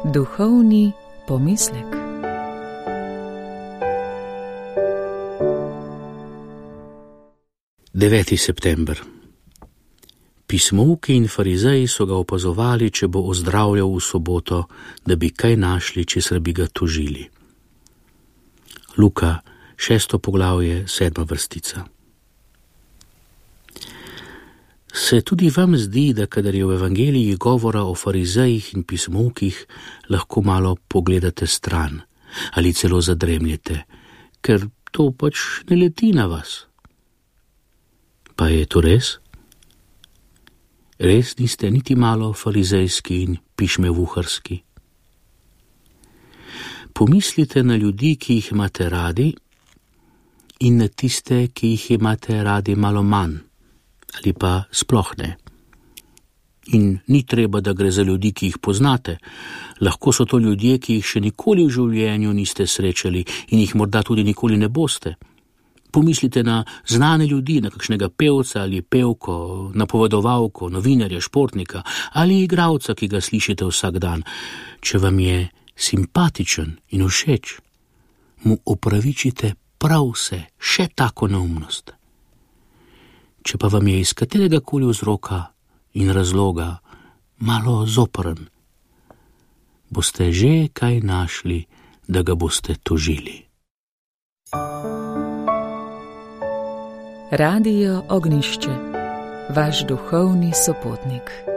Duhovni pomislek. Deveti september. Pismouki in farizeji so ga opazovali, če bo ozdravljal v soboto, da bi kaj našli, česar bi ga tožili. Luka, 6. poglavje, 7. vrstica. Se tudi vam zdi, da kadar je v evangeliji govora o farizejih in pismoukih, lahko malo pogledate stran ali celo zadremljete, ker to pač ne leti na vas? Pa je to res? Res niste niti malo farizejski in pišmevuharski? Pomislite na ljudi, ki jih imate radi, in na tiste, ki jih imate radi malo manj, ali pa sploh ne. In ni treba, da gre za ljudi, ki jih poznate. Lahko so to ljudje, ki jih še nikoli v življenju niste srečali in jih morda tudi nikoli ne boste. Pomislite na znane ljudi, na kakšnega pevca ali pevko, napovedovalko, novinarja, športnika ali igralca, ki ga slišite vsak dan. Če vam je simpatičen in všeč, mu opravičite prav vse, še tako neumnost. Če pa vam je iz katerega koli vzroka in razloga malo zoprn, boste že kaj našli, da ga boste tožili. Radio Ognjišče, vaš duhovni sopotnik.